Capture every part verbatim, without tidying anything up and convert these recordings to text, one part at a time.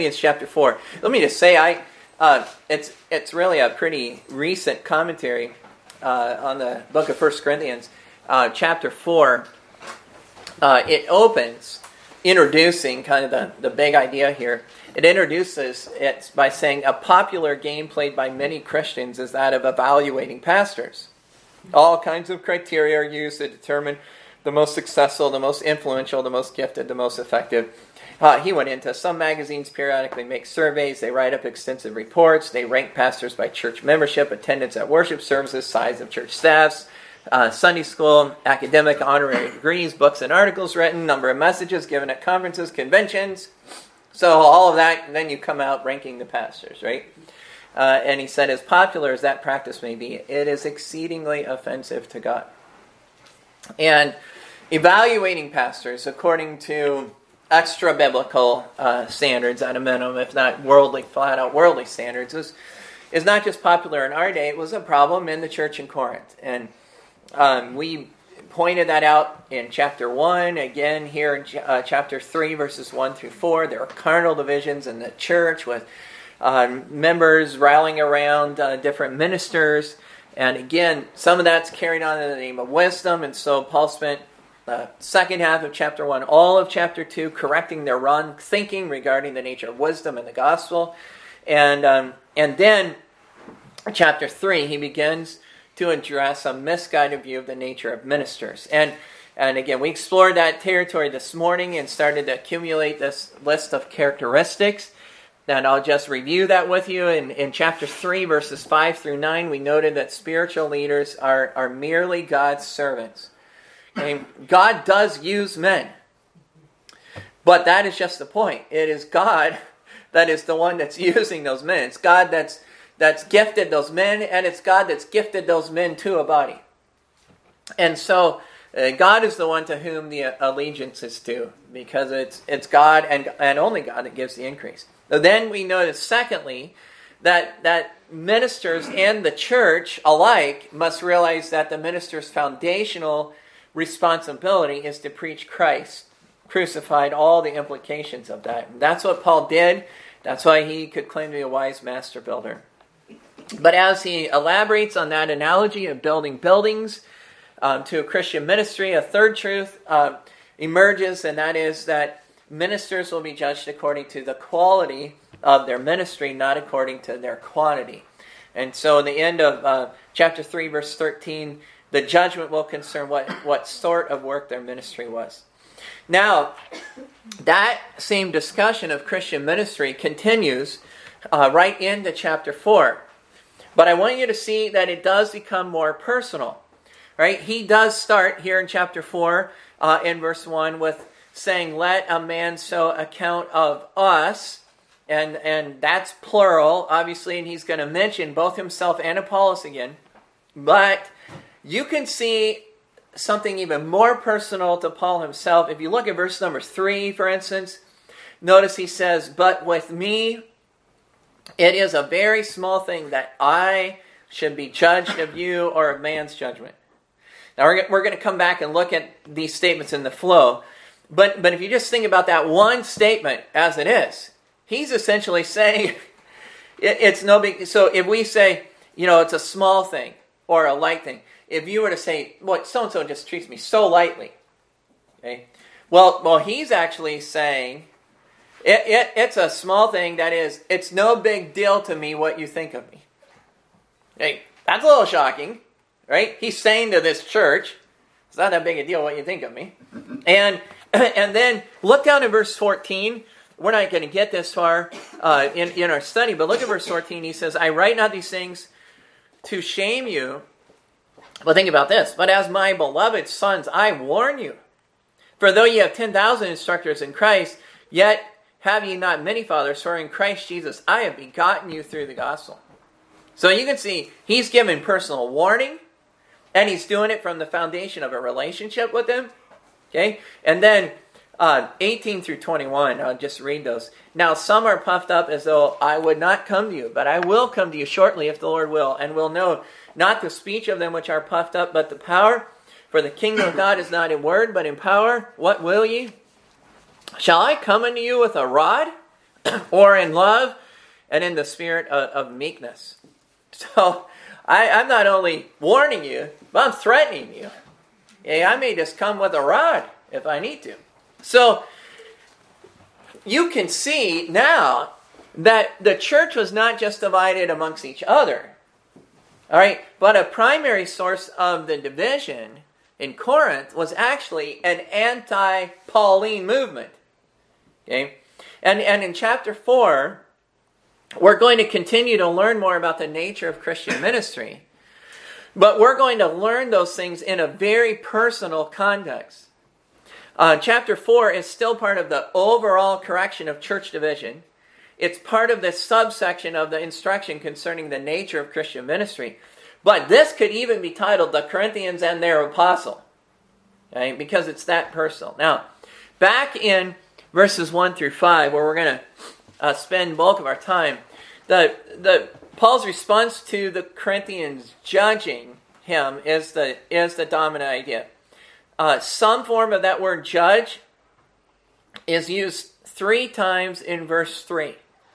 Chapter four. Let me just say, I uh, it's it's really a pretty recent commentary uh, on the book of First Corinthians, uh, chapter four. Uh, it opens introducing kind of the, the big idea here. It introduces it by saying a popular game played by many Christians is that of evaluating pastors. All kinds of criteria are used to determine the most successful, the most influential, the most gifted, the most effective. Uh, he went into some magazines periodically make surveys. They write up extensive reports. They rank pastors by church membership, attendance at worship services, size of church staffs, uh, Sunday school, academic honorary degrees, books and articles written, number of messages given at conferences, conventions. So all of that, and then you come out ranking the pastors, right? Uh, and he said, as popular as that practice may be, it is exceedingly offensive to God. And evaluating pastors according to extra-biblical uh, standards at a minimum, if not worldly, flat-out worldly standards, is, is not just popular in our day. It was a problem in the church in Corinth. And um, we pointed that out in chapter one, again here in uh, chapter three, verses one through four. There are carnal divisions in the church with uh, members rallying around uh, different ministers. And again, some of that's carried on in the name of wisdom. And so Paul spent the second half of chapter one, all of chapter two, correcting their wrong thinking regarding the nature of wisdom and the gospel. And um, and then chapter three, he begins to address a misguided view of the nature of ministers. And and again, we explored that territory this morning and started to accumulate this list of characteristics. And I'll just review that with you. In, in chapter three, verses five through nine, we noted that spiritual leaders are, are merely God's servants. Okay? God does use men. But that is just the point. It is God that is the one that's using those men. It's God that's that's gifted those men, and it's God that's gifted those men to a body. And so uh, God is the one to whom the allegiance is due, because it's it's God and, and only God that gives the increase. So then we notice, secondly, that, that ministers and the church alike must realize that the minister's foundational responsibility is to preach Christ crucified, all the implications of that. And that's what Paul did. That's why he could claim to be a wise master builder. But as he elaborates on that analogy of building buildings um, to a Christian ministry, a third truth uh, emerges, and that is that ministers will be judged according to the quality of their ministry, not according to their quantity. And so in the end of uh, chapter three, verse thirteen, the judgment will concern what, what sort of work their ministry was. Now, that same discussion of Christian ministry continues uh, right into chapter four. But I want you to see that it does become more personal. Right? He does start here in chapter four, uh, in verse one, with saying, let a man so account of us. And, and that's plural, obviously, and he's going to mention both himself and Apollos again. But you can see something even more personal to Paul himself. If you look at verse number three, for instance, notice he says, but with me, it is a very small thing that I should be judged of you or of man's judgment. Now, we're, we're going to come back and look at these statements in the flow. But, but if you just think about that one statement as it is, he's essentially saying it, it's no big... So if we say, you know, it's a small thing or a light thing, if you were to say, well, so-and-so just treats me so lightly, okay? Well, well, he's actually saying, it, it, it's a small thing, that is, it's no big deal to me what you think of me. Okay? That's a little shocking, right? He's saying to this church, it's not that big a deal what you think of me. And, and then look down at verse fourteen. We're not going to get this far uh, in, in our study, but look at verse fourteen. He says, I write not these things to shame you. But think about this. But as my beloved sons, I warn you. For though ye have ten thousand instructors in Christ, yet have ye not many fathers, for in Christ Jesus I have begotten you through the gospel. So you can see he's given personal warning, and he's doing it from the foundation of a relationship with them. Okay? And then uh, eighteen through twenty-one, I'll just read those. Now some are puffed up as though I would not come to you, but I will come to you shortly if the Lord will, and will know not the speech of them which are puffed up, but the power. For the kingdom of God is not in word, but in power. What will ye? Shall I come unto you with a rod? or in love and in the spirit of, of meekness. So I, I'm not only warning you, but I'm threatening you. Yeah, I may just come with a rod if I need to. So you can see now that the church was not just divided amongst each other, all right, but a primary source of the division in Corinth was actually an anti-Pauline movement. Okay, and and in chapter four, we're going to continue to learn more about the nature of Christian ministry, but we're going to learn those things in a very personal context. Uh, chapter four is still part of the overall correction of church division. It's part of the subsection of the instruction concerning the nature of Christian ministry. But this could even be titled The Corinthians and Their Apostle, okay? Because it's that personal. Now, back in verses one through five, where we're going to uh, spend bulk of our time, the the Paul's response to the Corinthians judging him is the is the dominant idea. Uh, some form of that word judge is used three times in verse three.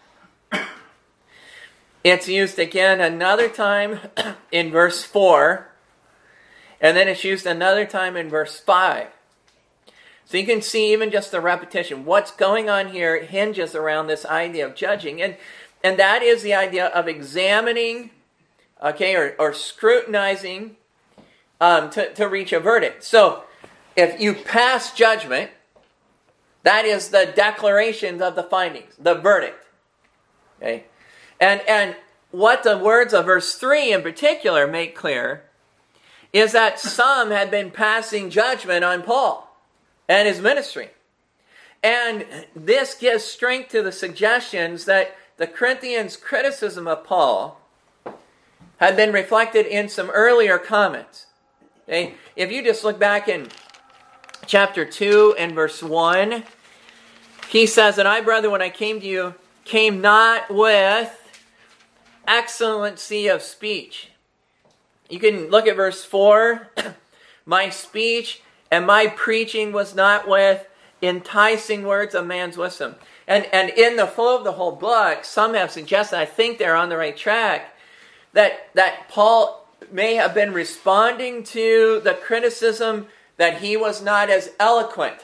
It's used again another time in verse four, and then it's used another time in verse five. So you can see even just the repetition. What's going on here hinges around this idea of judging, and and that is the idea of examining, okay, or, or scrutinizing um, to, to reach a verdict. So if you pass judgment, that is the declarations of the findings, the verdict. Okay, and and what the words of verse three in particular make clear is that some had been passing judgment on Paul and his ministry, and this gives strength to the suggestions that the Corinthians' criticism of Paul had been reflected in some earlier comments. Okay, if you just look back in chapter two and verse one, he says, "And I, brethren, when I came to you, came not with excellency of speech." You can look at verse four. "My speech and my preaching was not with enticing words of man's wisdom." And, and in the flow of the whole book, some have suggested, I think they're on the right track, that, that Paul may have been responding to the criticism that he was not as eloquent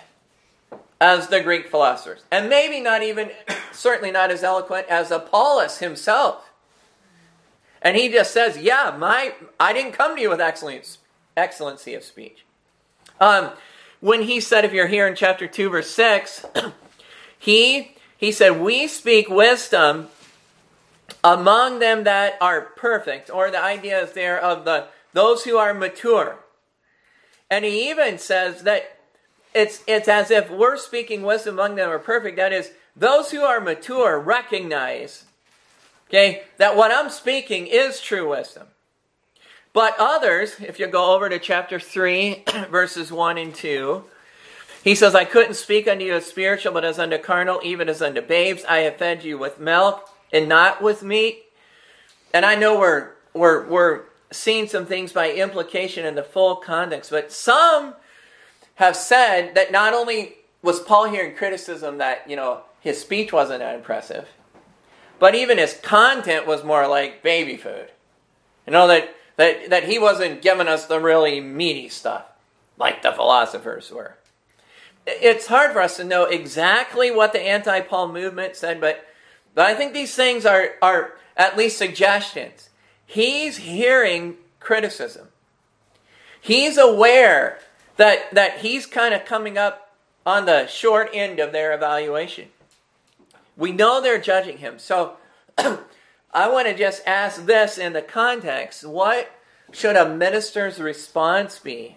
as the Greek philosophers. And maybe not even, certainly not as eloquent as Apollos himself. And he just says, yeah, my I didn't come to you with excellence, excellency of speech. Um, when he said, if you're here in chapter two, verse six, he, he said, we speak wisdom among them that are perfect, or the idea is there of the those who are mature. And he even says that It's it's as if we're speaking wisdom among them who are perfect. That is, those who are mature recognize, okay, that what I'm speaking is true wisdom. But others, if you go over to chapter three, verses one and two, he says, I couldn't speak unto you as spiritual, but as unto carnal, even as unto babes. I have fed you with milk and not with meat. And I know we're we're we're seeing some things by implication in the full context, but some have said that not only was Paul hearing criticism that, you know, his speech wasn't that impressive, but even his content was more like baby food. You know, that, that, that he wasn't giving us the really meaty stuff like the philosophers were. It's hard for us to know exactly what the anti-Paul movement said, but, but I think these things are, are at least suggestions. He's hearing criticism. He's aware that, that he's kind of coming up on the short end of their evaluation. We know they're judging him. So I want to just ask this in the context. What should a minister's response be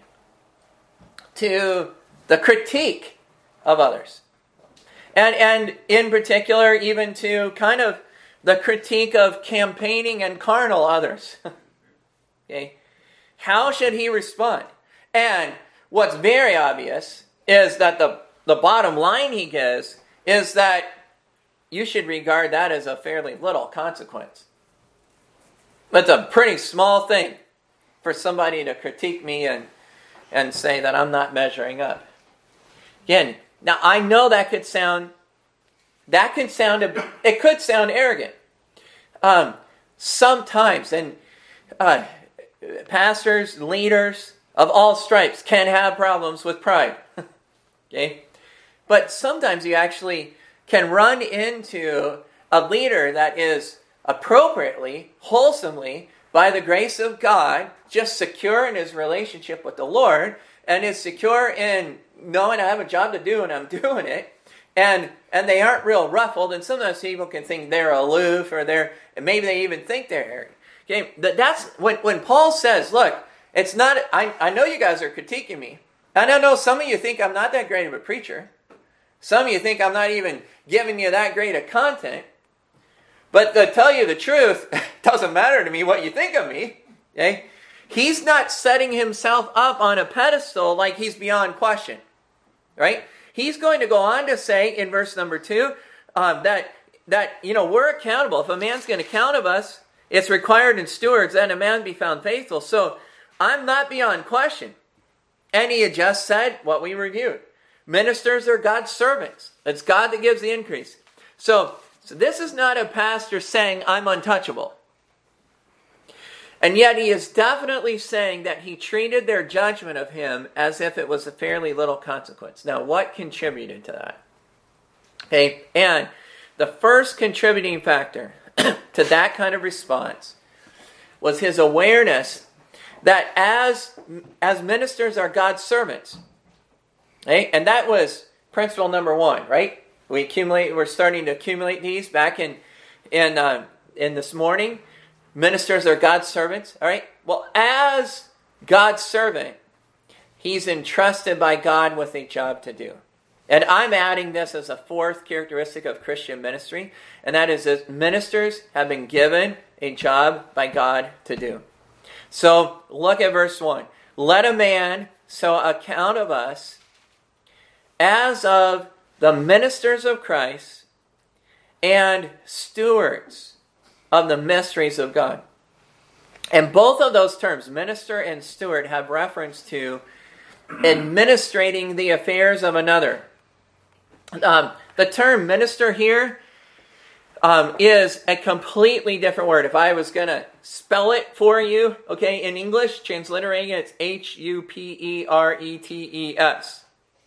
to the critique of others? And, and in particular, even to kind of the critique of campaigning and carnal others. Okay? How should he respond? And what's very obvious is that the, the bottom line he gives is that you should regard that as a fairly little consequence. It's a pretty small thing for somebody to critique me and, and say that I'm not measuring up. Again, now I know that could sound That can sound, a, it could sound arrogant. Um, sometimes, and uh, pastors, leaders of all stripes can have problems with pride. Okay? But sometimes you actually can run into a leader that is appropriately, wholesomely, by the grace of God, just secure in his relationship with the Lord, and is secure in knowing I have a job to do and I'm doing it, and and they aren't real ruffled, and sometimes people can think they're aloof, or they're, and maybe they even think they're arrogant. Okay, that's when, when Paul says, look, it's not, I, I know you guys are critiquing me, and I know some of you think I'm not that great of a preacher. Some of you think I'm not even giving you that great of content. But to tell you the truth, it doesn't matter to me what you think of me. Okay? He's not setting himself up on a pedestal like he's beyond question. Right? He's going to go on to say in verse number two um, that, that, you know, we're accountable. If a man's going to count of us, it's required in stewards that a man be found faithful. So I'm not beyond question. And he had just said what we reviewed. Ministers are God's servants. It's God that gives the increase. So, so this is not a pastor saying, I'm untouchable. And yet he is definitely saying that he treated their judgment of him as if it was a fairly little consequence. Now, what contributed to that? Okay, and the first contributing factor to that kind of response was his awareness that as, as ministers are God's servants. Okay? And that was principle number one, right? We accumulate. We're starting to accumulate these back in in uh, in this morning. Ministers are God's servants. All right. Well, as God's servant, he's entrusted by God with a job to do. And I'm adding this as a fourth characteristic of Christian ministry, and that is that ministers have been given a job by God to do. So look at verse one. Let a man so account of us as of the ministers of Christ and stewards of the mysteries of God. And both of those terms, minister and steward, have reference to administrating the affairs of another. Um, the term minister here um, is a completely different word. If I was going to spell it for you, okay, in English, transliterating it, it's H U P E R E T E S.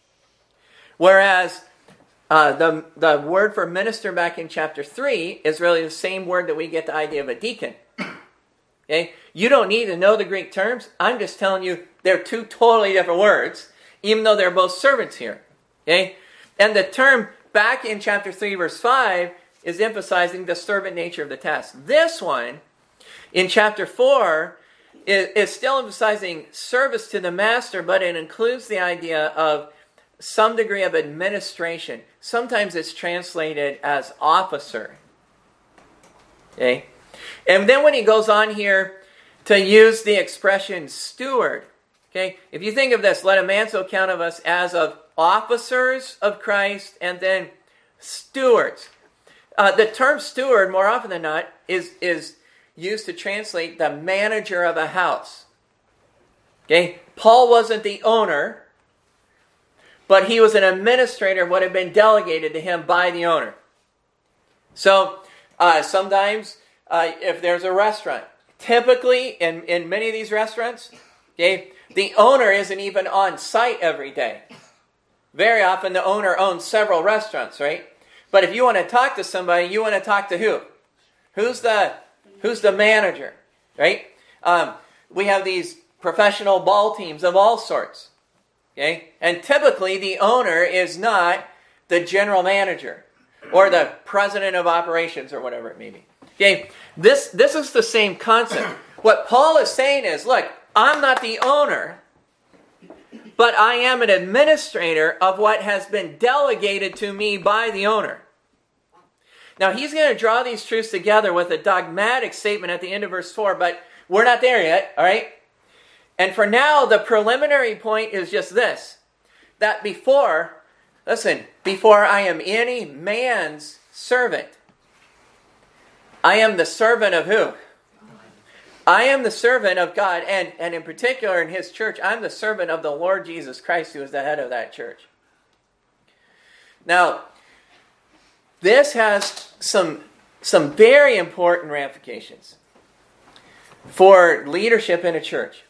Whereas uh, the, the word for minister back in chapter three is really the same word that we get the idea of a deacon. Okay? You don't need to know the Greek terms. I'm just telling you they're two totally different words, even though they're both servants here. Okay? And the term back in chapter three, verse five, is emphasizing the servant nature of the task. This one, in chapter four, is, is still emphasizing service to the master, but it includes the idea of some degree of administration. Sometimes it's translated as officer. Okay? And then when he goes on here to use the expression steward, okay? If you think of this, let a man so count of us as of officers of Christ and then stewards. Uh, the term steward, more often than not, is, is used to translate the manager of a house. Okay? Paul wasn't the owner, but he was an administrator of what had been delegated to him by the owner. So, uh, sometimes, uh, if there's a restaurant, typically in, in many of these restaurants, okay, the owner isn't even on site every day. Very often the owner owns several restaurants, right? But if you want to talk to somebody, you want to talk to who? Who's the, who's the manager, right? Um, we have these professional ball teams of all sorts. Okay? And typically the owner is not the general manager or the president of operations or whatever it may be. Okay? This, this is the same concept. What Paul is saying is, look, I'm not the owner, but I am an administrator of what has been delegated to me by the owner. Now he's going to draw these truths together with a dogmatic statement at the end of verse four, but we're not there yet, all right? And for now, the preliminary point is just this, that before, listen, before I am any man's servant, I am the servant of who? I am the servant of God, and, and in particular in His church, I'm the servant of the Lord Jesus Christ, who is the head of that church. Now, this has some, some very important ramifications for leadership in a church.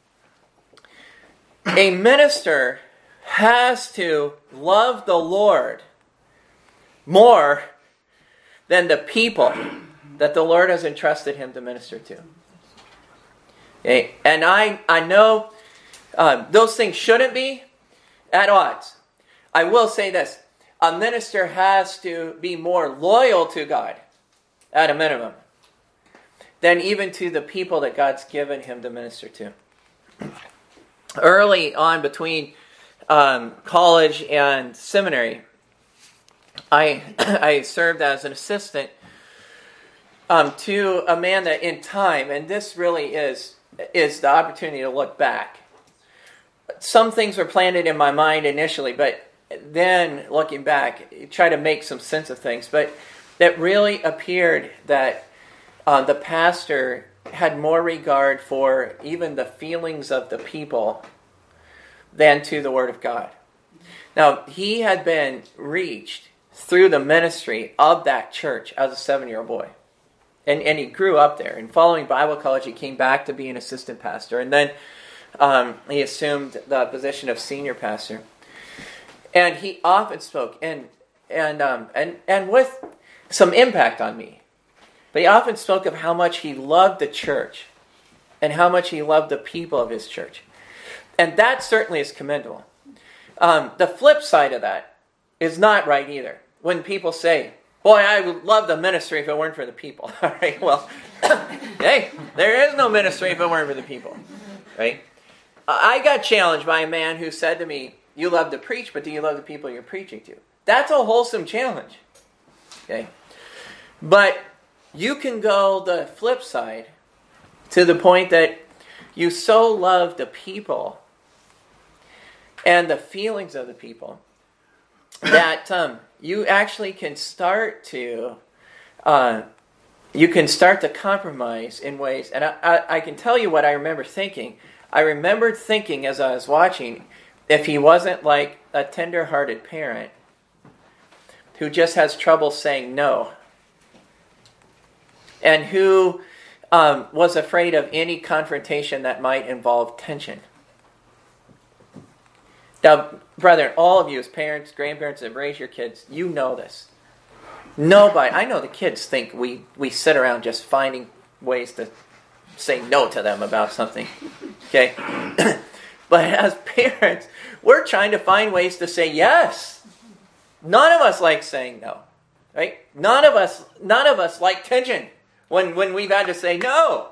A minister has to love the Lord more than the people that the Lord has entrusted him to minister to. Okay? And I, I know uh, those things shouldn't be at odds. I will say this. A minister has to be more loyal to God, at a minimum, than even to the people that God's given him to minister to. Early on, between um, college and seminary, I I served as an assistant um, to a man that in time, and this really is is the opportunity to look back. Some things were planted in my mind initially, but then looking back, try to make some sense of things. But that really appeared that uh, the pastor had more regard for even the feelings of the people than to the Word of God. Now, he had been reached through the ministry of that church as a seven-year-old boy. And, and he grew up there. And following Bible college, he came back to be an assistant pastor. And then um, he assumed the position of senior pastor. And he often spoke, and and um, and and with some impact on me. But he often spoke of how much he loved the church and how much he loved the people of his church. And that certainly is commendable. Um, the flip side of that is not right either. When people say, boy, I would love the ministry if it weren't for the people. All right, well, hey, there is no ministry if it weren't for the people. Right? I got challenged by a man who said to me, you love to preach, but do you love the people you're preaching to? That's a wholesome challenge. Okay? But you can go the flip side to the point that you so love the people and the feelings of the people that um, you actually can start to uh, you can start to compromise in ways. And I, I, I can tell you what I remember thinking. I remembered thinking as I was watching, if he wasn't like a tender-hearted parent who just has trouble saying no, and who um, was afraid of any confrontation that might involve tension. Now, brethren, all of you as parents, grandparents that raise your kids, you know this. Nobody, I know the kids think we, we sit around just finding ways to say no to them about something. Okay? But as parents, we're trying to find ways to say yes. None of us like saying no. Right? None of us, none of us like tension when, when we've had to say no.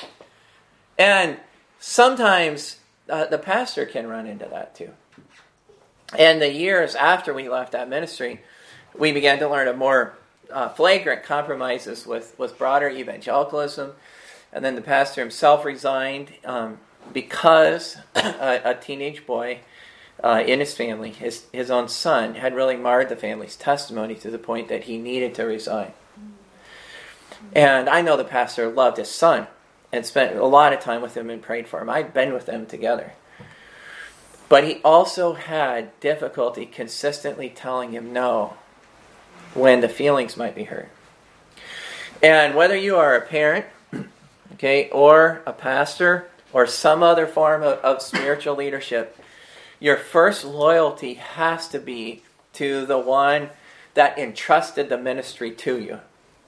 And sometimes uh, the pastor can run into that too. And the years after we left that ministry, we began to learn of more uh, flagrant compromises with, with broader evangelicalism. And then the pastor himself resigned um, because a, a teenage boy uh, in his family, his, his own son, had really marred the family's testimony to the point that he needed to resign. And I know the pastor loved his son and spent a lot of time with him and prayed for him. I'd been with them together. But he also had difficulty consistently telling him no when the feelings might be hurt. And whether you are a parent, okay, or a pastor, or some other form of, of spiritual leadership, your first loyalty has to be to the one that entrusted the ministry to you,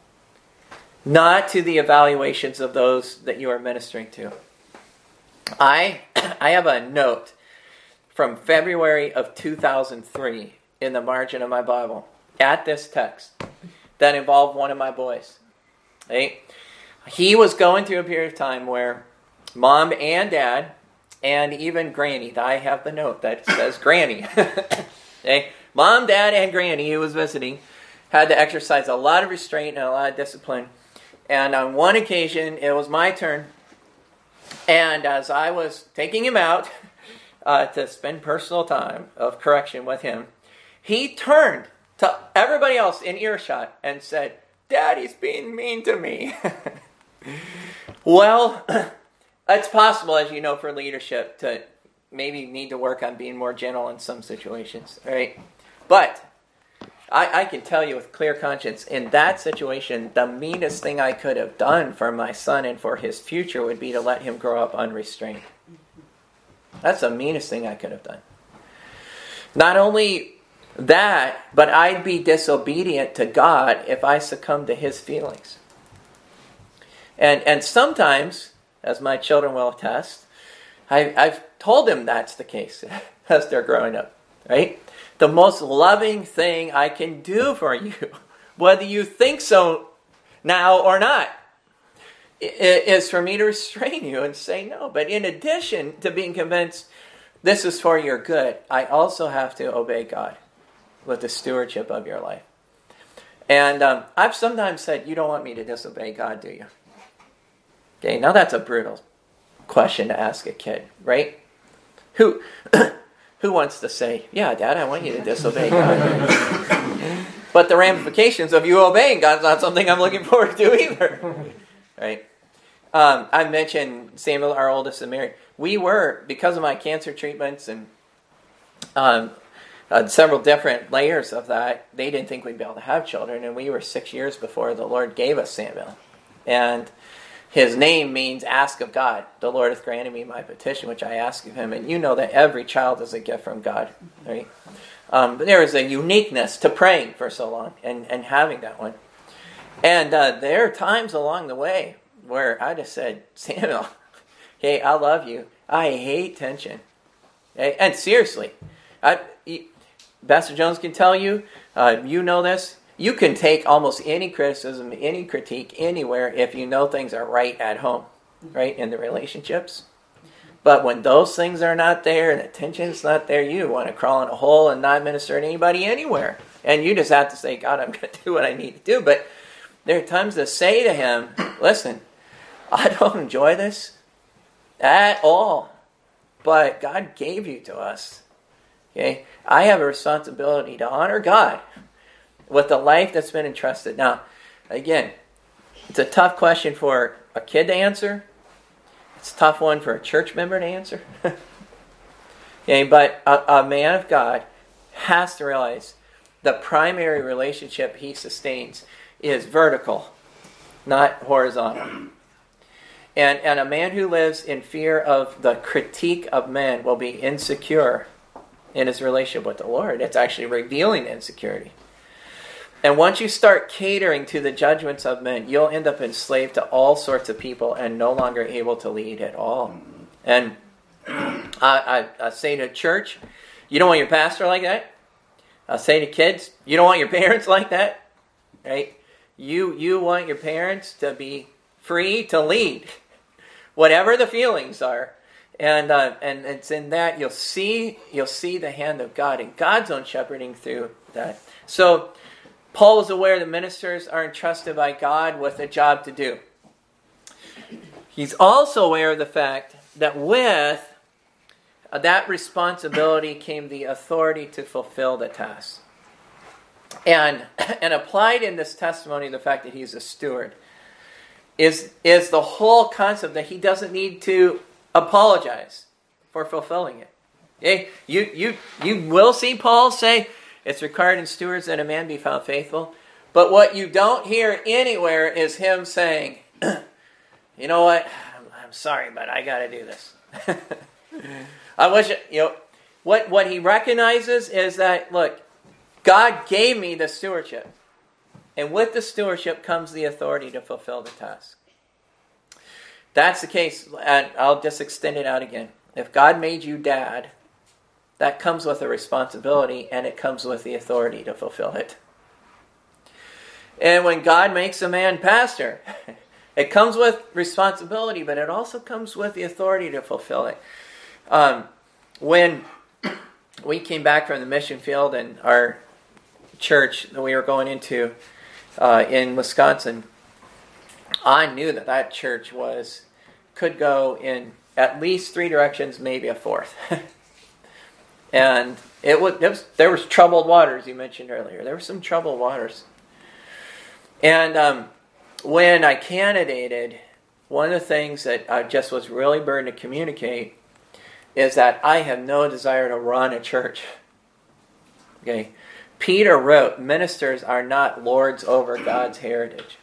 not to the evaluations of those that you are ministering to. I I have a note from February of two thousand three in the margin of my Bible at this text that involved one of my boys. Okay? He was going through a period of time where mom and dad and even granny, I have the note that says granny. Okay? Mom, dad, and granny who was visiting had to exercise a lot of restraint and a lot of discipline. And on one occasion, it was my turn. And as I was taking him out uh, to spend personal time of correction with him, he turned to everybody else in earshot and said, "Daddy's being mean to me." Well, it's possible, as you know, for leadership to maybe need to work on being more gentle in some situations, right? But I, I can tell you with clear conscience, in that situation, the meanest thing I could have done for my son and for his future would be to let him grow up unrestrained. That's the meanest thing I could have done. Not only that, but I'd be disobedient to God if I succumbed to his feelings. And and sometimes, as my children will attest, I, I've told them that's the case as they're growing up, right? The most loving thing I can do for you, whether you think so now or not, is for me to restrain you and say no. But in addition to being convinced this is for your good, I also have to obey God with the stewardship of your life. And um, I've sometimes said, you don't want me to disobey God, do you? Okay, now that's a brutal question to ask a kid, right? Who who wants to say, yeah, Dad, I want you to disobey God. But the ramifications of you obeying God is not something I'm looking forward to either. Right? Um, I mentioned Samuel, our oldest, and Mary. We were, because of my cancer treatments and um, uh, several different layers of that, they didn't think we'd be able to have children, and we were six years before the Lord gave us Samuel. And his name means ask of God. The Lord hath granted me my petition, which I ask of him. And you know that every child is a gift from God, right? Um, but there is a uniqueness to praying for so long and, and having that one. And uh, there are times along the way where I just said, Samuel, hey, I love you. I hate tension. Okay? And seriously, I, Pastor Jones can tell you, uh, you know this, you can take almost any criticism, any critique, anywhere if you know things are right at home, right, in the relationships. But when those things are not there and the tension's not there, you want to crawl in a hole and not minister to anybody anywhere. And you just have to say, God, I'm going to do what I need to do. But there are times to say to him, listen, I don't enjoy this at all, but God gave you to us. Okay, I have a responsibility to honor God with the life that's been entrusted. Now, again, it's a tough question for a kid to answer. It's a tough one for a church member to answer. Okay, but a, a man of God has to realize the primary relationship he sustains is vertical, not horizontal. And, and a man who lives in fear of the critique of men will be insecure in his relationship with the Lord. It's actually revealing insecurity. And once you start catering to the judgments of men, you'll end up enslaved to all sorts of people and no longer able to lead at all. And I, I, I say to church, you don't want your pastor like that. I say to kids, you don't want your parents like that. Right? You you want your parents to be free to lead, whatever the feelings are. And uh, and it's in that you'll see you'll see the hand of God and God's own shepherding through that. So Paul is aware that ministers are entrusted by God with a job to do. He's also aware of the fact that with that responsibility came the authority to fulfill the task. And, and applied in this testimony, the fact that he's a steward, is, is the whole concept that he doesn't need to apologize for fulfilling it. Okay? You, you, you will see Paul say, it's required in stewards that a man be found faithful. But what you don't hear anywhere is him saying, you know what, I'm, I'm sorry, but I got to do this. I wish, it, you know, what, what he recognizes is that, look, God gave me the stewardship. And with the stewardship comes the authority to fulfill the task. That's the case, and I'll just extend it out again. If God made you dad, that comes with a responsibility, and it comes with the authority to fulfill it. And when God makes a man pastor, it comes with responsibility, but it also comes with the authority to fulfill it. Um, when we came back from the mission field and our church that we were going into uh, in Wisconsin, I knew that that church was could go in at least three directions, maybe a fourth. And it was, it was there was troubled waters, you mentioned earlier. There were some troubled waters. And um, when I candidated, one of the things that I just was really burdened to communicate is that I have no desire to run a church. Okay, Peter wrote, ministers are not lords over God's heritage.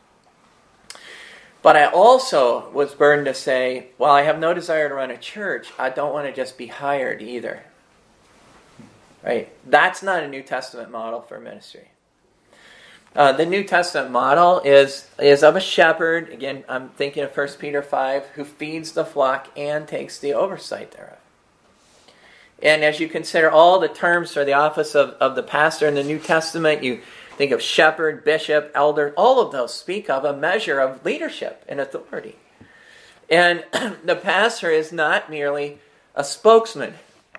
But I also was burdened to say, while I have no desire to run a church, I don't want to just be hired either. Right? That's not a New Testament model for ministry. Uh, the New Testament model is, is of a shepherd, again, I'm thinking of First Peter five, who feeds the flock and takes the oversight thereof. And as you consider all the terms for the office of, of the pastor in the New Testament, you think of shepherd, bishop, elder, all of those speak of a measure of leadership and authority. And the pastor is not merely a spokesman.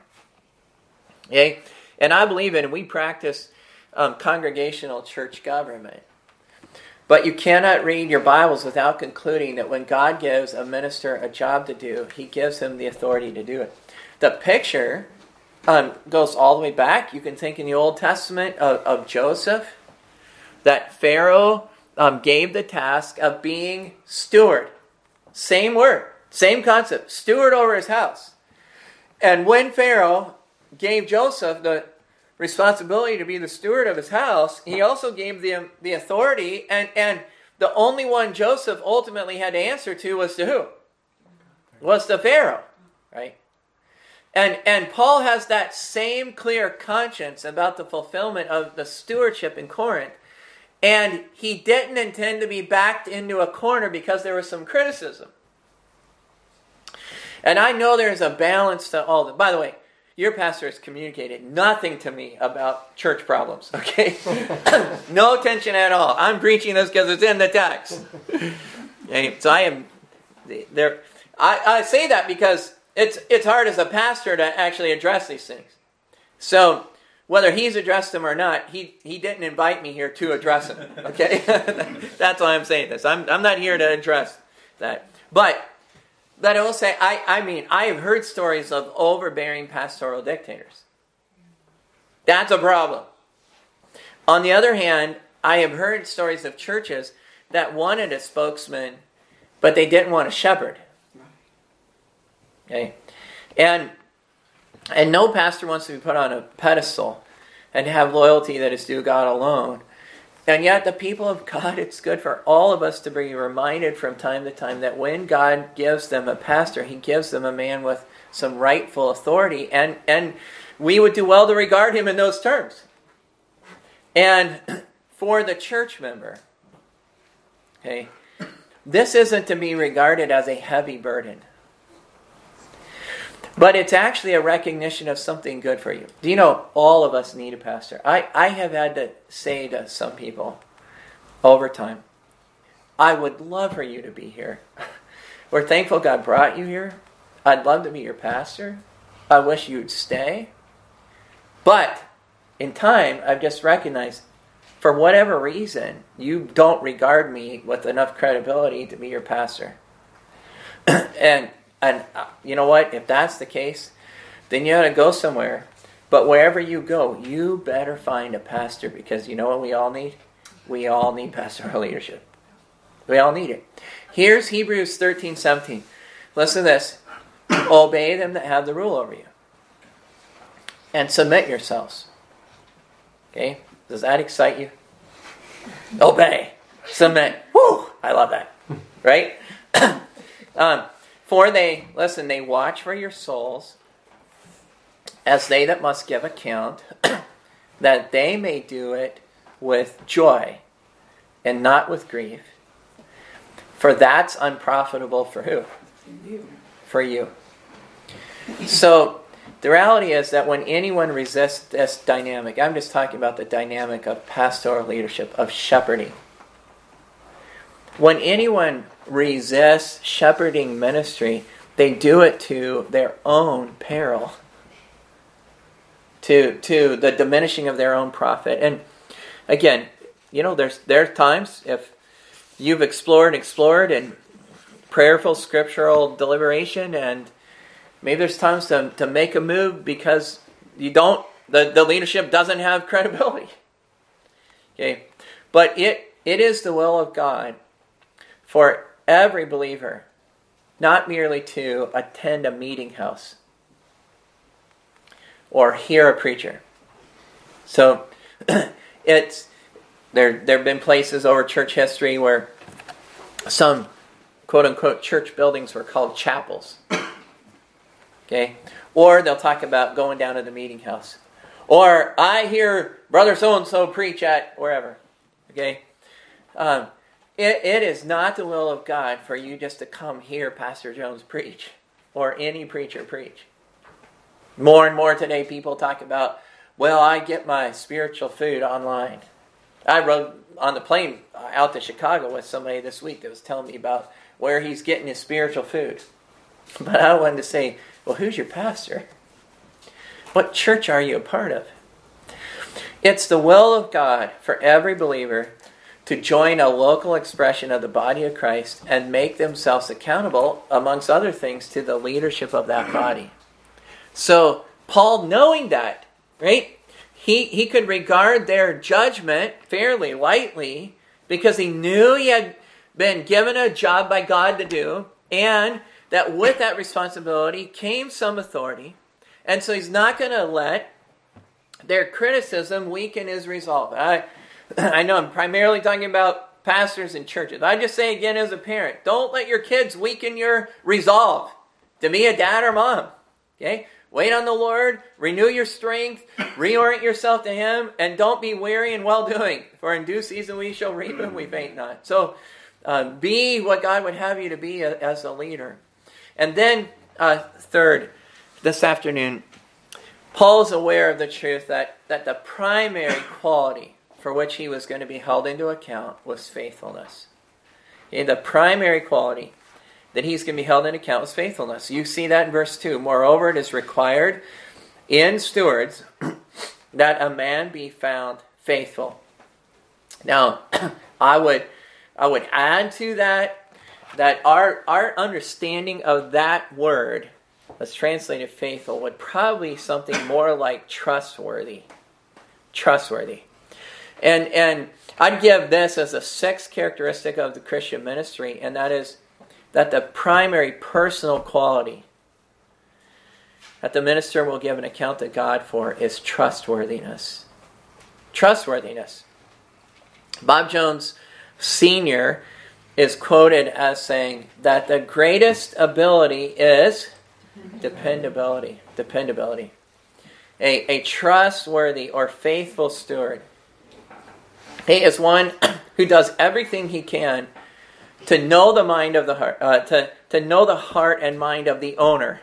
Okay? And I believe in, and we practice um, congregational church government. But you cannot read your Bibles without concluding that when God gives a minister a job to do, he gives him the authority to do it. The picture um, goes all the way back. You can think in the Old Testament of, of Joseph, that Pharaoh um, gave the task of being steward. Same word, same concept, steward over his house. And when Pharaoh gave Joseph the responsibility to be the steward of his house, he also gave the, the authority, and, and the only one Joseph ultimately had to answer to was to who? Was to Pharaoh, right? And, and Paul has that same clear conscience about the fulfillment of the stewardship in Corinth. And he didn't intend to be backed into a corner because there was some criticism. And I know there's a balance to all that. By the way, your pastor has communicated nothing to me about church problems, okay? No tension at all. I'm preaching this because it's in the text. Okay, so I am there. I, I say that because It's it's hard as a pastor to actually address these things. So whether he's addressed them or not, he, he didn't invite me here to address them. Okay? That's why I'm saying this. I'm I'm not here to address that. But but I will say, I, I mean, I have heard stories of overbearing pastoral dictators. That's a problem. On the other hand, I have heard stories of churches that wanted a spokesman, but they didn't want a shepherd. Okay, and and no pastor wants to be put on a pedestal and have loyalty that is due God alone. And yet the people of God, it's good for all of us to be reminded from time to time that when God gives them a pastor, he gives them a man with some rightful authority, and, and we would do well to regard him in those terms. And for the church member, okay, this isn't to be regarded as a heavy burden. But it's actually a recognition of something good for you. Do you know, all of us need a pastor. I, I have had to say to some people over time, I would love for you to be here. We're thankful God brought you here. I'd love to be your pastor. I wish you'd stay. But in time, I've just recognized, for whatever reason, you don't regard me with enough credibility to be your pastor. and And uh, you know what? If that's the case, then you ought to go somewhere. But wherever you go, you better find a pastor, because you know what we all need? We all need pastoral leadership. We all need it. Here's Hebrews thirteen seventeen. Listen to this. Obey them that have the rule over you. And submit yourselves. Okay? Does that excite you? Obey. Submit. Woo! I love that. Right? um... For they, listen, they watch for your souls as they that must give account, that they may do it with joy and not with grief. For that's unprofitable for who? For you. So the reality is that when anyone resists this dynamic, I'm just talking about the dynamic of pastoral leadership, of shepherding. When anyone resists shepherding ministry, they do it to their own peril, to to the diminishing of their own profit. And again, you know, there's there are times, if you've explored and explored in prayerful scriptural deliberation, and maybe there's times to, to make a move because you don't, the, the leadership doesn't have credibility. Okay, but it it is the will of God for every believer not merely to attend a meeting house or hear a preacher. So it's there. There have been places over church history where some quote unquote church buildings were called chapels. Okay, or they'll talk about going down to the meeting house, or I hear Brother so and so preach at wherever. Okay, um, it it is not the will of God for you just to come hear Pastor Jones preach or any preacher preach. More and more today, people talk about, well, I get my spiritual food online. I rode on the plane out to Chicago with somebody this week that was telling me about where he's getting his spiritual food. But I wanted to say, well, who's your pastor? What church are you a part of? It's the will of God for every believer to join a local expression of the body of Christ and make themselves accountable, amongst other things, to the leadership of that body. So, Paul, knowing that, right, he, he could regard their judgment fairly lightly because he knew he had been given a job by God to do, and that with that responsibility came some authority. And so he's not going to let their criticism weaken his resolve. I, I know I'm primarily talking about pastors and churches. I just say again as a parent, don't let your kids weaken your resolve to be a dad or mom. Okay? Wait on the Lord, renew your strength, reorient yourself to Him, and don't be weary in well-doing. For in due season we shall reap and we faint not. So uh, be what God would have you to be a, as a leader. And then, uh, third, this afternoon, Paul's aware of the truth that, that the primary quality for which he was going to be held into account was faithfulness. Okay, the primary quality that he's going to be held in account was faithfulness. You see that in verse two. Moreover, it is required in stewards that a man be found faithful. Now, I would I would add to that that our our understanding of that word, that's translated faithful, would probably be something more like trustworthy. Trustworthy. And and I'd give this as a sixth characteristic of the Christian ministry, and that is that the primary personal quality that the minister will give an account to God for is trustworthiness. Trustworthiness. Bob Jones Senior is quoted as saying that the greatest ability is dependability. Dependability. A, a trustworthy or faithful steward. He is one who does everything he can to know the mind of the heart, uh, to, to know the heart and mind of the owner,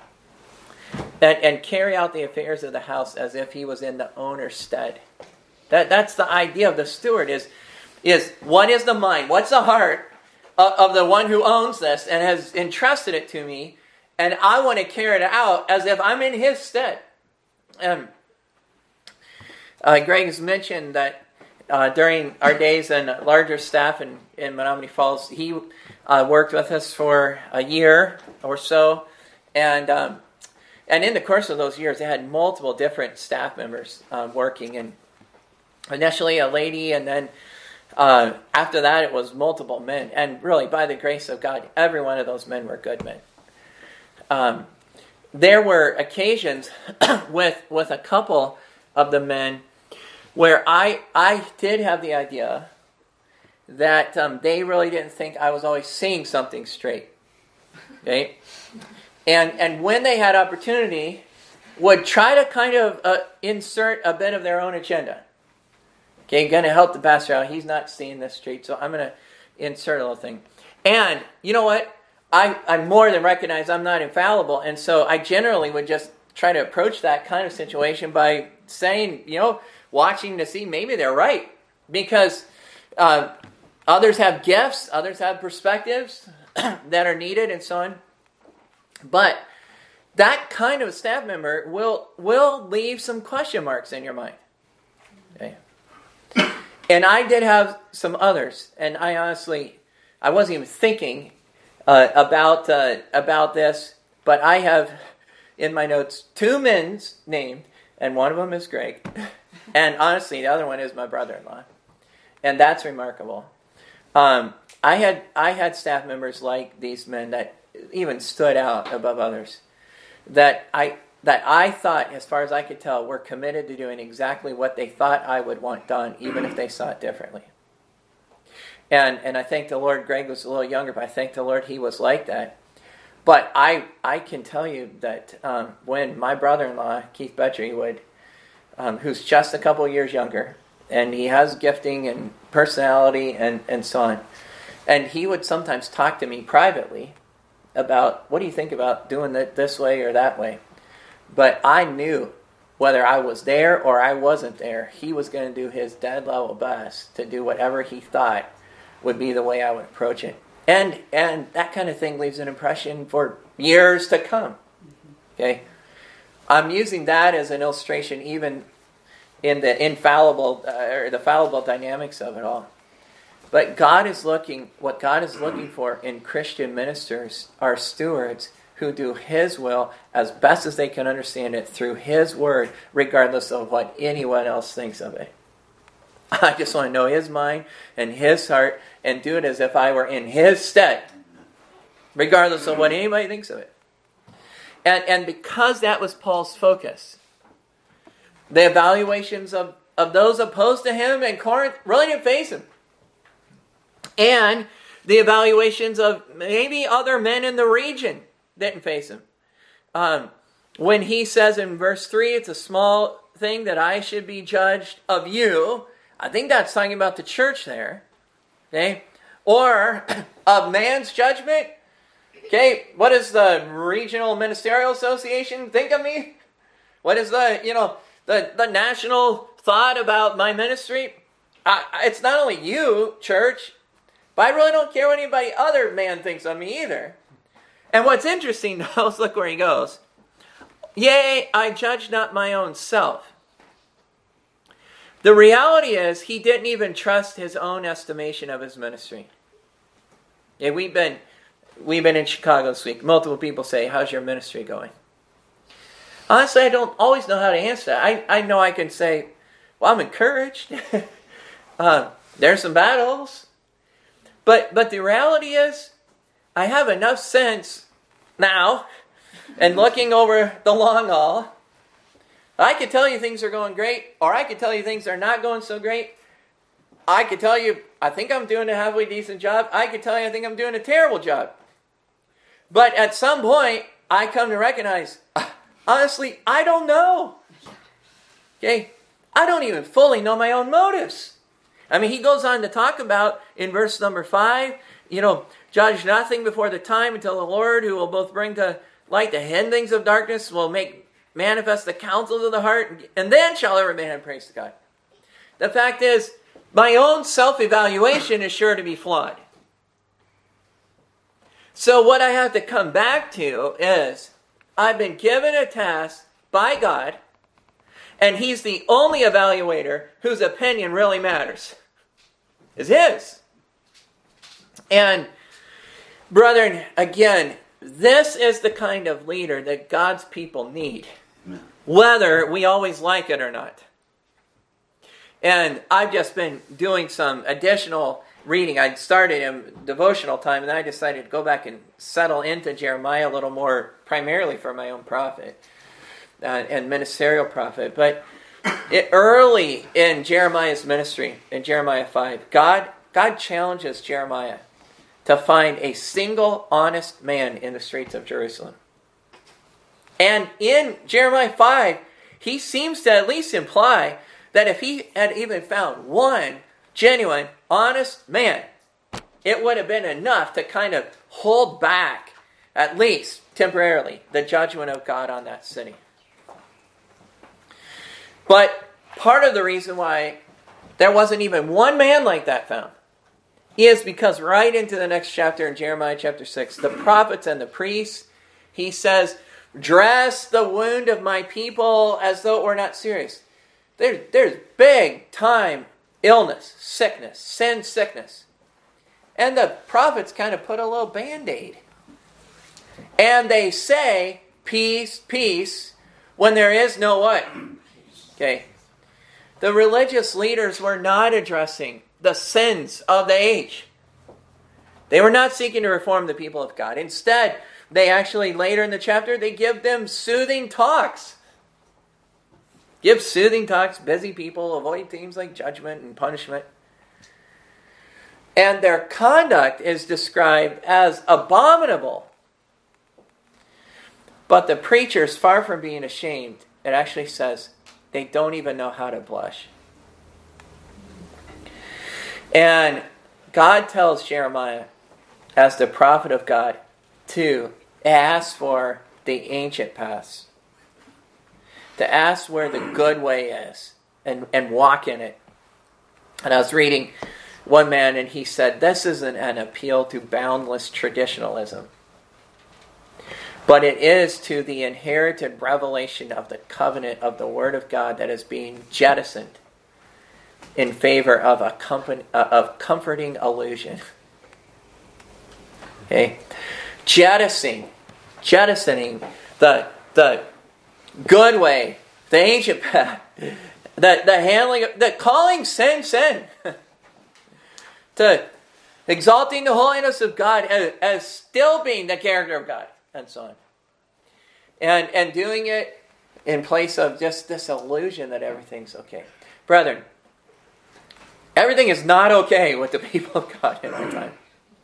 and, and carry out the affairs of the house as if he was in the owner's stead. That that's the idea of the steward. Is is what is the mind? What's the heart of, of the one who owns this and has entrusted it to me, and I want to carry it out as if I'm in his stead. Um, uh, Greg has mentioned that. Uh, during our days in larger staff in, in Menominee Falls, he uh, worked with us for a year or so, and um, and in the course of those years, they had multiple different staff members uh, working, and initially a lady, and then uh, after that it was multiple men, and really by the grace of God, every one of those men were good men. Um, there were occasions with with a couple of the men where I I did have the idea that um, they really didn't think I was always seeing something straight. Okay? And and when they had opportunity, would try to kind of uh, insert a bit of their own agenda. Okay, going to help the pastor out. He's not seeing this straight, so I'm going to insert a little thing. And you know what? I, I more than recognize I'm not infallible, and so I generally would just try to approach that kind of situation by saying, you know, watching to see maybe they're right, because uh, others have gifts, others have perspectives that are needed, and so on. But that kind of staff member will will leave some question marks in your mind. Okay. And I did have some others, and I honestly, I wasn't even thinking uh, about uh, about this, but I have in my notes two men's named, and one of them is Greg. And honestly, the other one is my brother-in-law. And that's remarkable. Um, I had I had staff members like these men that even stood out above others. That I that I thought, as far as I could tell, were committed to doing exactly what they thought I would want done, even if they saw it differently. And and I thank the Lord, Greg was a little younger, but I thank the Lord he was like that. But I I can tell you that um, when my brother-in-law, Keith Betry, would, um, who's just a couple of years younger, and he has gifting and personality and, and so on, and he would sometimes talk to me privately about, what do you think about doing it this way or that way? But I knew whether I was there or I wasn't there, he was going to do his dead level best to do whatever he thought would be the way I would approach it. And and that kind of thing leaves an impression for years to come. Okay? I'm using that as an illustration even in the infallible, uh, or the fallible dynamics of it all. But God is looking, what God is looking for in Christian ministers are stewards who do His will as best as they can understand it through His Word, regardless of what anyone else thinks of it. I just want to know His mind and His heart and do it as if I were in His stead, regardless of what anybody thinks of it. And, and because that was Paul's focus, the evaluations of, of those opposed to him in Corinth really didn't faze him. And the evaluations of maybe other men in the region didn't face him. Um, when he says in verse three, it's a small thing that I should be judged of you, I think that's talking about the church there. Okay? Or of man's judgment. Okay, what does the Regional Ministerial Association think of me? What is the, you know, the, the national thought about my ministry? I, it's not only you, church, but I really don't care what anybody other man thinks of me either. And what's interesting, though, is look where he goes. Yea, I judge not my own self. The reality is, he didn't even trust his own estimation of his ministry. Yeah, we've been we've been in Chicago this week. Multiple people say, how's your ministry going? Honestly, I don't always know how to answer that. I, I know I can say, well, I'm encouraged. uh, there's some battles. But but the reality is, I have enough sense now, and looking over the long haul, I could tell you things are going great, or I could tell you things are not going so great. I could tell you, I think I'm doing a halfway decent job. I could tell you, I think I'm doing a terrible job. But at some point, I come to recognize, honestly, I don't know. Okay? I don't even fully know my own motives. I mean, he goes on to talk about, in verse number five, you know, judge nothing before the time until the Lord, who will both bring to light the hidden things of darkness, will make manifest the counsels of the heart, and then shall every man have praise to God. The fact is, my own self-evaluation is sure to be flawed. So what I have to come back to is, I've been given a task by God, and He's the only evaluator whose opinion really matters. It's His. And, brethren, again, this is the kind of leader that God's people need, whether we always like it or not. And I've just been doing some additional reading. I started in devotional time, and then I decided to go back and settle into Jeremiah a little more, primarily for my own profit uh, and ministerial profit. But it, early in Jeremiah's ministry, in Jeremiah five, God, God challenges Jeremiah to find a single honest man in the streets of Jerusalem. And in Jeremiah five, he seems to at least imply that if he had even found one genuine, honest man, it would have been enough to kind of hold back, at least temporarily, the judgment of God on that city. But part of the reason why there wasn't even one man like that found is because right into the next chapter in Jeremiah chapter six, the prophets and the priests, he says, dress the wound of my people as though it were not serious. There's, there's big time illness, sickness, sin sickness. And the prophets kind of put a little band-aid. And they say, peace, peace, when there is no what? Okay. The religious leaders were not addressing the sins of the age. They were not seeking to reform the people of God. Instead, they actually, later in the chapter, they give them soothing talks. Give soothing talks, busy people, avoid themes like judgment and punishment. And their conduct is described as abominable. But the preachers, far from being ashamed, it actually says they don't even know how to blush. And God tells Jeremiah, as the prophet of God, to ask for the ancient paths. To ask where the good way is and, and walk in it. And I was reading one man and he said, this isn't an appeal to boundless traditionalism, but it is to the inherited revelation of the covenant of the Word of God that is being jettisoned in favor of a company, uh, of comforting illusion. Okay, jettisoning, jettisoning the the good way, the ancient path, the the handling, of, the calling sin sin, to exalting the holiness of God as, as still being the character of God, and so on, and and doing it in place of just this illusion that everything's okay, brethren. Everything is not okay with the people of God in our time.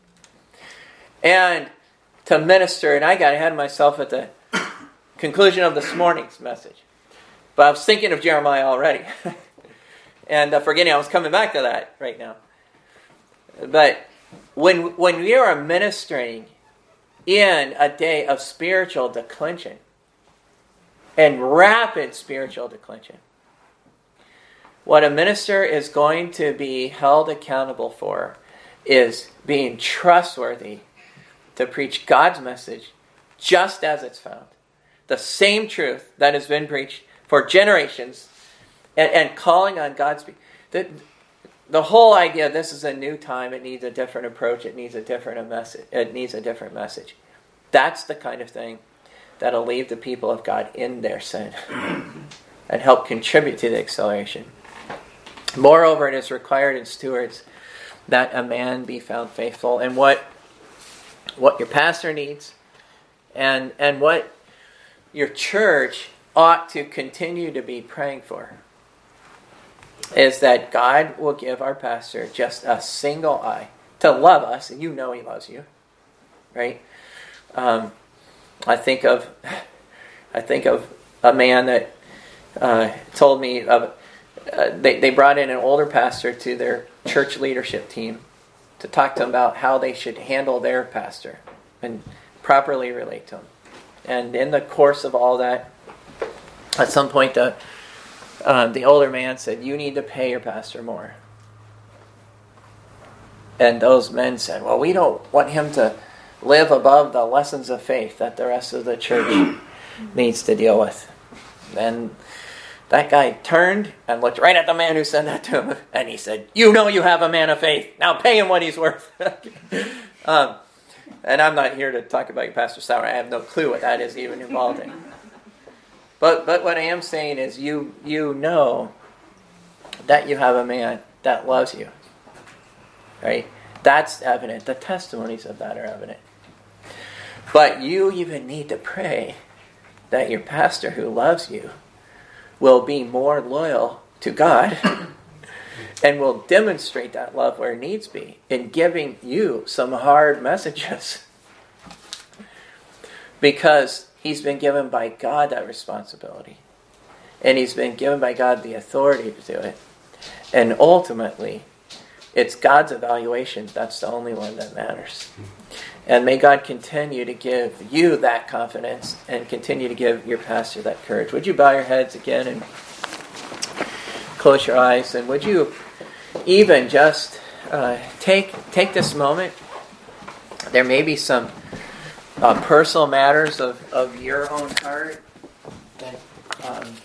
And to minister, and I got ahead of myself at the conclusion of this morning's message. But I was thinking of Jeremiah already. and uh, forgetting I was coming back to that right now. But when, when we are ministering in a day of spiritual declension, and rapid spiritual declension, what a minister is going to be held accountable for is being trustworthy to preach God's message just as it's found. The same truth that has been preached for generations, and, and calling on God's people. The, the whole idea, this is a new time, it needs a different approach, it needs a different message, it needs a different message. That's the kind of thing that'll leave the people of God in their sin and help contribute to the acceleration. Moreover, it is required in stewards that a man be found faithful. And what what your pastor needs and and what your church ought to continue to be praying for is that God will give our pastor just a single eye to love us, and you know he loves you, right? Um, I think of I think of a man that uh, told me of. Uh, they, they brought in an older pastor to their church leadership team to talk to them about how they should handle their pastor and properly relate to him. And in the course of all that, at some point the, uh, the older man said, you need to pay your pastor more. And those men said, well, we don't want him to live above the lessons of faith that the rest of the church needs to deal with. And that guy turned and looked right at the man who said that to him, and he said, you know you have a man of faith. Now pay him what he's worth. um, and I'm not here to talk about your pastor's salary. I have no clue what that is even involved in. But but what I am saying is you you know that you have a man that loves you. Right? That's evident. The testimonies of that are evident. But you even need to pray that your pastor who loves you will be more loyal to God and will demonstrate that love where it needs be in giving you some hard messages. Because he's been given by God that responsibility. And he's been given by God the authority to do it. And ultimately, it's God's evaluation that's the only one that matters. And may God continue to give you that confidence and continue to give your pastor that courage. Would you bow your heads again and close your eyes? And would you even just uh, take take this moment? There may be some uh, personal matters of, of your own heart that um,